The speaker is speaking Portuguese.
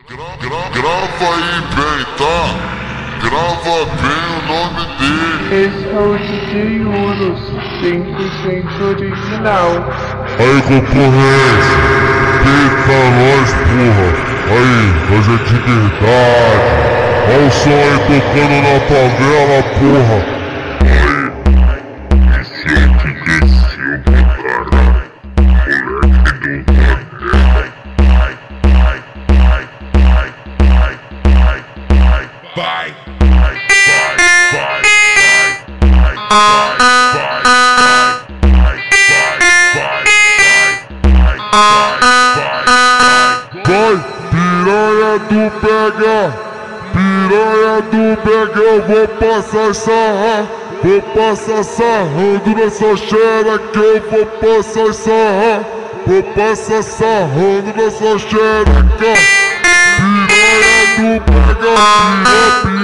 Grava aí bem, tá? Grava bem o nome dele. Esse é o DJ Urus, 100% original. Aí, concorrência, peita nós, porra. Aí, nós é de verdade. Olha o som aí tocando na favela, porra. Aí, esse é que desceu pro caralho. Moleque do Nordeste. Vai, piranha do pega, piranha do pega, eu vou passar sarra, vou passar sarrando nessa xereca, eu vou passar sarra, vou passar sarrando nessa xereca. Piranha do pega, piranha.